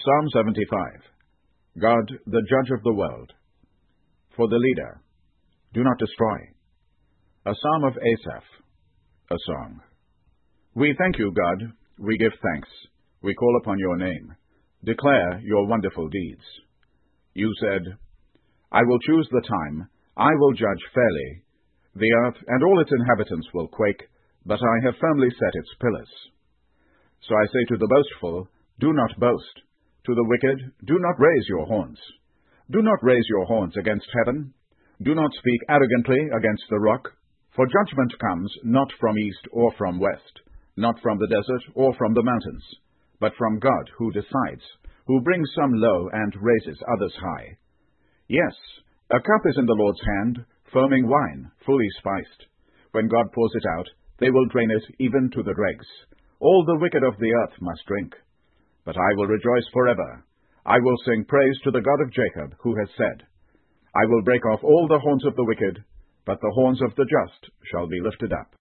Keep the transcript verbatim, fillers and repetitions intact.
Psalm seventy-five. God, the Judge of the world. For the leader, do not destroy. A psalm of Asaph. A song. We thank you, God. We give thanks. We call upon your name. Declare your wonderful deeds. You said, I will choose the time. I will judge fairly. The earth and all its inhabitants will quake, but I have firmly set its pillars. So I say to the boastful, do not boast. To the wicked, do not raise your horns. Do not raise your horns against heaven. Do not speak arrogantly against the rock. For judgment comes not from east or from west, not from the desert or from the mountains, but from God who decides, who brings some low and raises others high. Yes, a cup is in the Lord's hand, foaming wine, fully spiced. When God pours it out, they will drain it even to the dregs. All the wicked of the earth must drink. But I will rejoice forever. I will sing praise to the God of Jacob, who has said, I will break off all the horns of the wicked, but the horns of the just shall be lifted up.